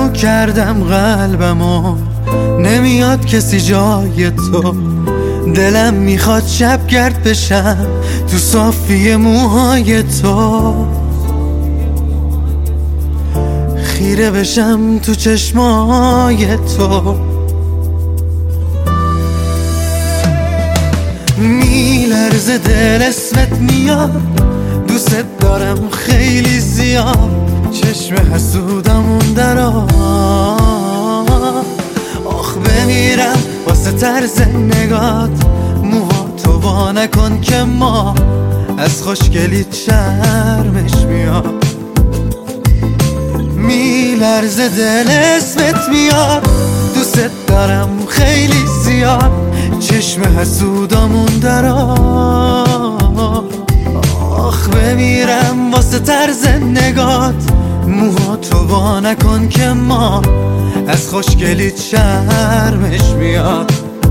ممنوع کردم قلبمو، نمیاد کسی جای تو. دلم میخواد شبگرد بشم تو صافی موهای تو، خیره بشم تو چشمای تو. میلرزه دل اسمت میاد، دوست دارم خیلی زیاد. چشم حسودمون درا، آخ بمیرم واسه طرز نگات. موها تو وا نکن که ما از خوشگلیت شرمش میاد. میلرزه دل اسمت میاد، دوست دارم خیلی زیاد. چشم حسودمون درا، آخ بمیرم واسه طرز نگات. موها تو وا نکن که ما از خوشگلیت شرمش میاد.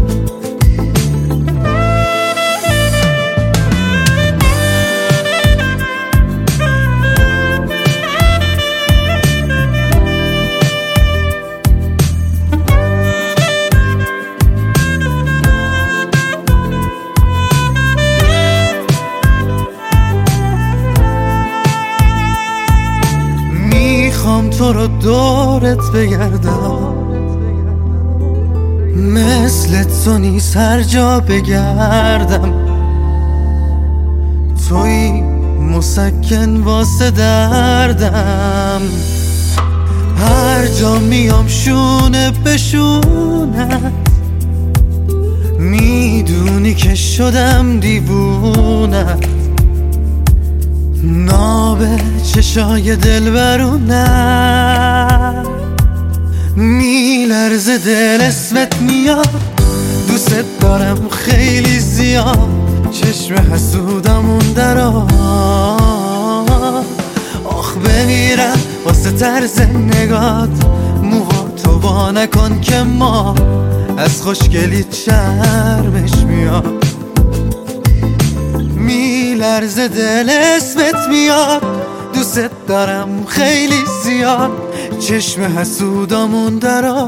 میخوام تو رو دورت بگردم، مثل تو نیست هر جا بگردم. توی مسکن واسه دردم، هر جا میام شونه به شونت. میدونی که شدم دیوونت، نابه چشای دلبرونم. میلرزه دل اسمت میاد، دوست دارم خیلی زیاد. چشم حسودمون درا، آخ بمیرم واسه طرز نگات. موها تو وا نکن که ما از خوشگلیت شرمش میاد. میلرزه دل اسمت میاد، دوست دارم خیلی زیاد. چشم حسودمون درا،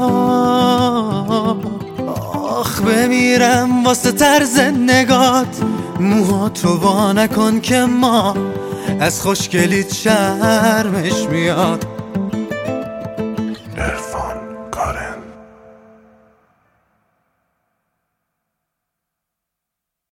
آخ بمیرم واسه طرز نگات. موها تو وا نکن که ما از خوشگلیت شرمش میاد. عرفان کارن.